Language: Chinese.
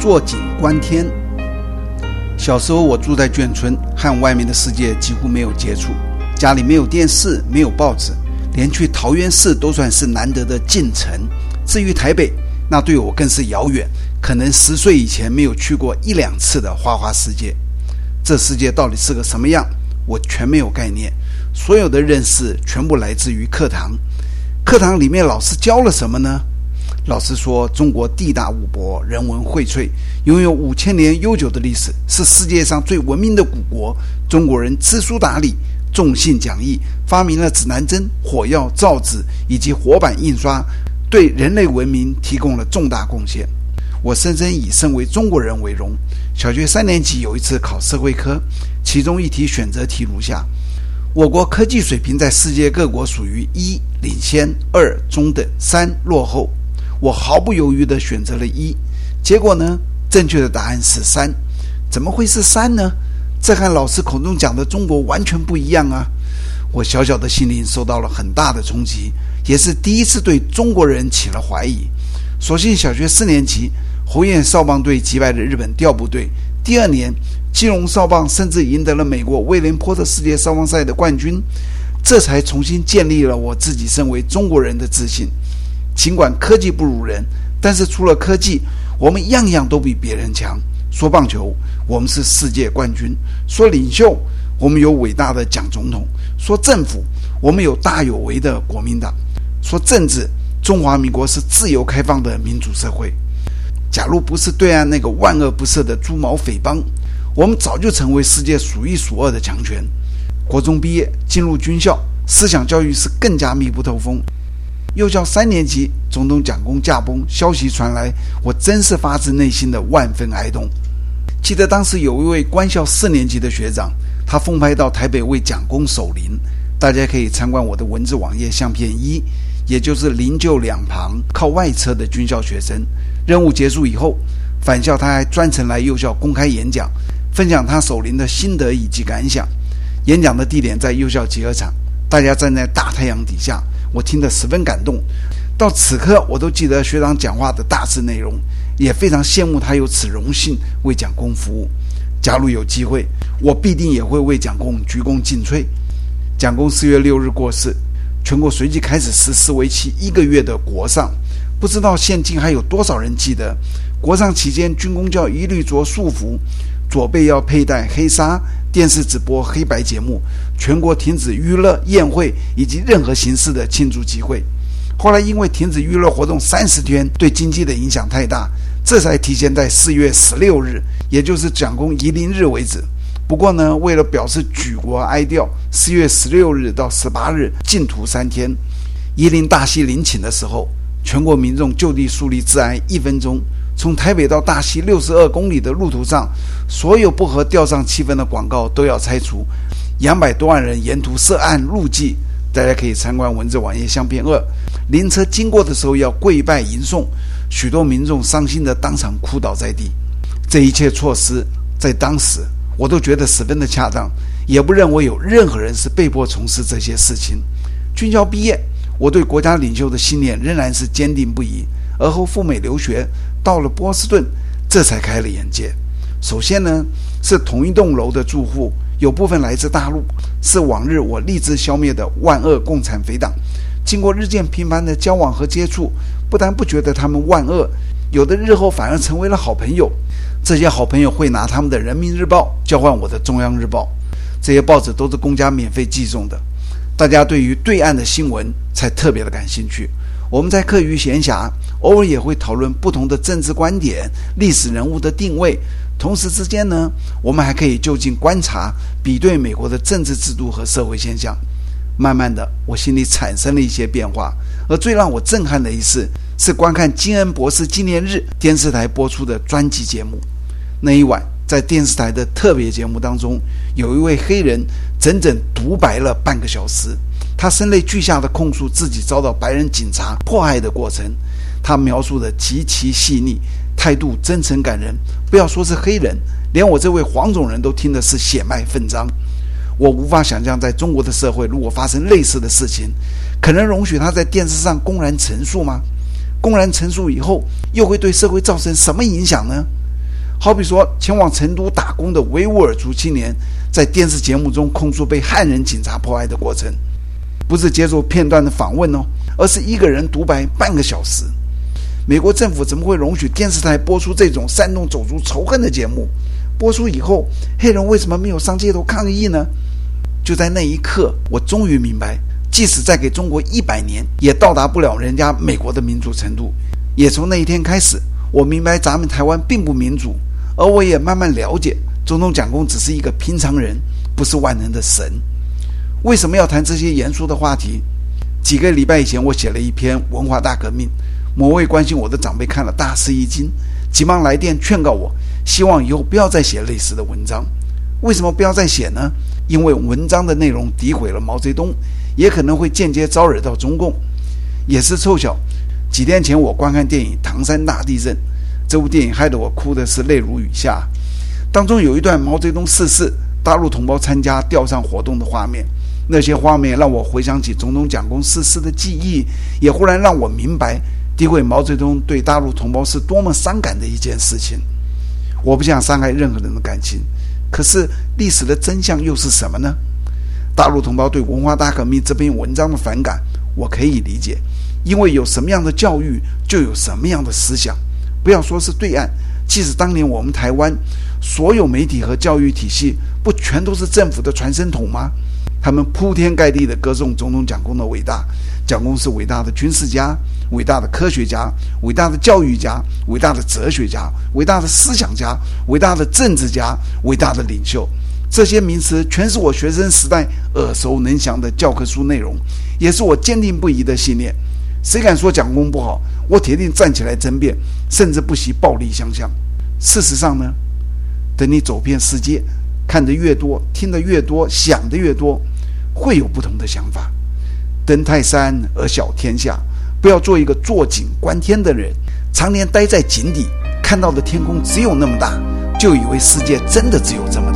坐井观天。小时候我住在眷村，和外面的世界几乎没有接触，家里没有电视，没有报纸，连去桃园市都算是难得的近城。至于台北，那对我更是遥远，可能10岁以前没有去过1、2次的花花世界。这世界到底是个什么样，我全没有概念。所有的认识全部来自于课堂。课堂里面老师教了什么呢？老师说，中国地大物博，人文荟萃，拥有5000年悠久的历史，是世界上最文明的古国。中国人知书达理，重信讲义，发明了指南针、火药、造纸以及活版印刷，对人类文明提供了重大贡献。我深深以身为中国人为荣。小学3年级有一次考社会科，其中一题选择题如下：我国科技水平在世界各国属于1领先、2中等、3落后。我毫不犹豫地选择了1，结果呢，正确的答案是3。怎么会是3呢？这和老师口中讲的中国完全不一样啊！我小小的心灵受到了很大的冲击，也是第一次对中国人起了怀疑。所幸小学4年级，侯燕少棒队击败了日本调布队，第2年基隆少棒甚至赢得了美国威廉波特世界少棒赛的冠军，这才重新建立了我自己身为中国人的自信。尽管科技不如人，但是除了科技，我们样样都比别人强。说棒球，我们是世界冠军；说领袖，我们有伟大的蒋总统；说政府，我们有大有为的国民党；说政治，中华民国是自由开放的民主社会。假如不是对岸那个万恶不赦的猪毛匪帮，我们早就成为世界数1数2的强权。国中毕业进入军校，思想教育是更加密不透风。幼校3年级，总统蒋公驾崩，消息传来，我真是发自内心的万分哀痛。记得当时有一位官校4年级的学长，他奉派到台北为蒋公守灵。大家可以参观我的文字网页相片1，也就是灵柩两旁靠外侧的军校学生。任务结束以后，返校他还专程来幼校公开演讲，分享他守灵的心得以及感想。演讲的地点在幼校集合场，大家站在大太阳底下，我听得十分感动。到此刻我都记得学长讲话的大致内容，也非常羡慕他有此荣幸为蒋公服务。假如有机会，我必定也会为蒋公鞠躬尽瘁。蒋公4月6日过世，全国随即开始实施为期1个月的国丧。不知道现今还有多少人记得，国丧期间军公教一律着束服，左背要佩戴黑纱，电视直播黑白节目，全国停止娱乐、宴会以及任何形式的庆祝集会。后来因为停止娱乐活动30天对经济的影响太大，这才提前在4月16日，也就是蒋公仪灵日为止。不过呢，为了表示举国哀悼，4月16日到18日禁图3天。仪灵大溪陵寝的时候，全国民众就地肃立致哀1分钟。从台北到大溪62公里的路途上，所有不合吊丧气氛的广告都要拆除，200多万人沿途设案路祭。大家可以参观文字网页相片2。灵车经过的时候要跪拜迎送，许多民众伤心的当场哭倒在地。这一切措施在当时我都觉得十分的恰当，也不认为有任何人是被迫从事这些事情。军校毕业，我对国家领袖的信念仍然是坚定不移。而后赴美留学，到了波士顿，这才开了眼界。首先呢，是同一栋楼的住户有部分来自大陆，是往日我立志消灭的万恶共产匪党。经过日渐频繁的交往和接触，不但不觉得他们万恶，有的日后反而成为了好朋友。这些好朋友会拿他们的人民日报交换我的中央日报，这些报纸都是公家免费寄送的。大家对于对岸的新闻才特别的感兴趣。我们在课余闲暇偶尔也会讨论不同的政治观点、历史人物的定位，同时之间呢，我们还可以就近观察、比对美国的政治制度和社会现象。慢慢的，我心里产生了一些变化，而最让我震撼的一次是观看金恩博士纪念日电视台播出的专辑节目。那一晚，在电视台的特别节目当中，有一位黑人整整独白了半个小时。他声泪俱下地控诉自己遭到白人警察迫害的过程，他描述的极其细腻，态度真诚感人。不要说是黑人，连我这位黄种人都听的是血脉奋张。我无法想象在中国的社会，如果发生类似的事情，可能容许他在电视上公然陈述吗？公然陈述以后，又会对社会造成什么影响呢？ 好比说前往成都打工的维吾尔族青年在电视节目中控诉被汉人警察迫害的过程，不是接受片段的访问哦，而是一个人独白半个小时。美国政府怎么会容许电视台播出这种煽动种族仇恨的节目？播出以后，黑人为什么没有上街头抗议呢？就在那一刻，我终于明白，即使再给中国100年，也到达不了人家美国的民主程度。也从那一天开始，我明白咱们台湾并不民主，而我也慢慢了解，总统蒋公只是一个平常人，不是万能的神。为什么要谈这些严肃的话题？几个礼拜以前，我写了一篇文化大革命，某位关心我的长辈看了大吃一惊，急忙来电劝告我，希望以后不要再写类似的文章。为什么不要再写呢？因为文章的内容诋毁了毛泽东，也可能会间接招惹到中共。也是凑巧，几天前我观看电影《唐山大地震》，这部电影害得我哭的是泪如雨下。当中有一段毛泽东逝世，大陆同胞参加吊丧活动的画面，那些画面让我回想起总统蒋公逝世的记忆，也忽然让我明白诋毁毛泽东对大陆同胞是多么伤感的一件事情。我不想伤害任何人的感情，可是历史的真相又是什么呢？大陆同胞对文化大革命这篇文章的反感，我可以理解，因为有什么样的教育，就有什么样的思想。不要说是对岸，即使当年我们台湾所有媒体和教育体系，不全都是政府的传声筒吗？他们铺天盖地地歌颂总统蒋公的伟大。蒋公是伟大的军事家，伟大的科学家，伟大的教育家，伟大的哲学家，伟大的思想家，伟大的政治家，伟大的领袖。这些名词全是我学生时代耳熟能详的教科书内容，也是我坚定不移的信念。谁敢说蒋公不好，我铁定站起来争辩，甚至不惜暴力相向。事实上呢，等你走遍世界，看得越多，听得越多，想得越多，会有不同的想法。登泰山而小天下，不要做一个坐井观天的人，常年待在井底，看到的天空只有那么大，就以为世界真的只有这么